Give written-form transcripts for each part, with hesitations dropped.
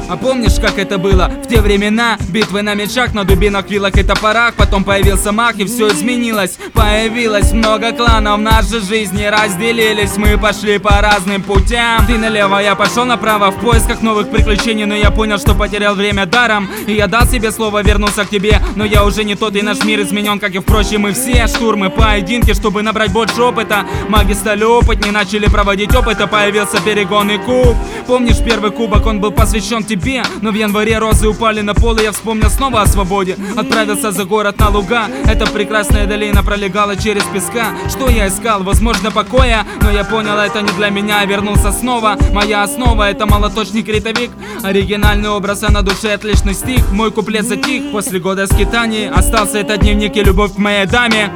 А помнишь, как это было в те времена? Битвы на мечах, на дубинах, вилах и топорах. Потом появился маг, и все изменилось. Появилось много кланов, наши жизни разделились. Мы пошли по разным путям. Ты налево, я пошел направо, в поисках новых приключений. Но я понял, что потерял время даром. И я дал себе слово вернуться к тебе. Но я уже не тот, и наш мир изменен, как и впрочем и все. Штурмы, поединки, чтобы набрать больше опыта. Маги стали опытнее, начали проводить опыт, а появился перегонный куб. Помнишь первый кубок, он был посвящен тебе. Но в январе розы упали на пол, и я вспомнил снова о свободе. Отправился за город на луга. Эта прекрасная долина пролегала через песка. Что я искал? Возможно, покоя. Но я понял, это не для меня, вернулся снова. Моя основа — это молоточник-ритовик. Оригинальный образ, а на душе отличный стих. Мой куплет затих после года скитаний. Остался этот дневник и любовь к моей даме.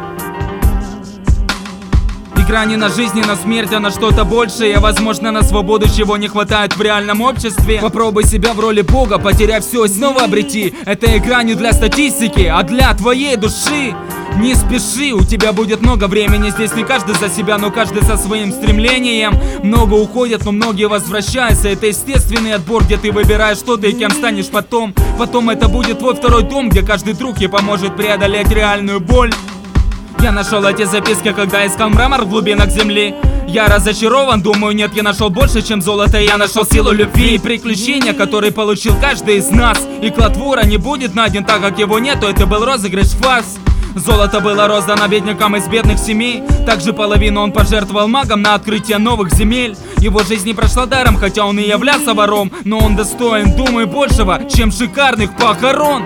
Игра не на жизнь, не на смерть, а на что-то большее. Возможно, на свободу, чего не хватает в реальном обществе. Попробуй себя в роли бога, потеряй все и снова обрети. Эта игра не для статистики, а для твоей души. Не спеши, у тебя будет много времени. Здесь не каждый за себя, но каждый со своим стремлением. Много уходят, но многие возвращаются. Это естественный отбор, где ты выбираешь, что ты и кем станешь потом. Потом это будет твой второй дом, где каждый друг ей поможет преодолеть реальную боль. Я нашел эти записки, когда искал мрамор в глубинах земли. Я разочарован, думаю, нет, я нашел больше, чем золото. Я нашел силу любви и приключения, которые получил каждый из нас. И клад вора не будет найден, так как его нету, это был розыгрыш фарс. Золото было роздано беднякам из бедных семей. Также половину он пожертвовал магам на открытие новых земель. Его жизнь не прошла даром, хотя он и являлся вором. Но он достоин, думаю, большего, чем шикарных похорон.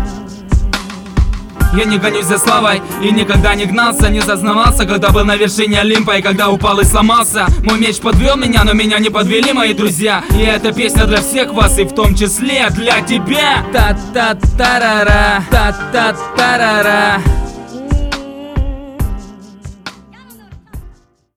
Я не гонюсь за славой и никогда не гнался, не зазнавался, когда был на вершине Олимпа и когда упал и сломался. Мой меч подвел меня, но меня не подвели мои друзья. И эта песня для всех вас, и в том числе для тебя. Та-та-тарара, та-та-тарара.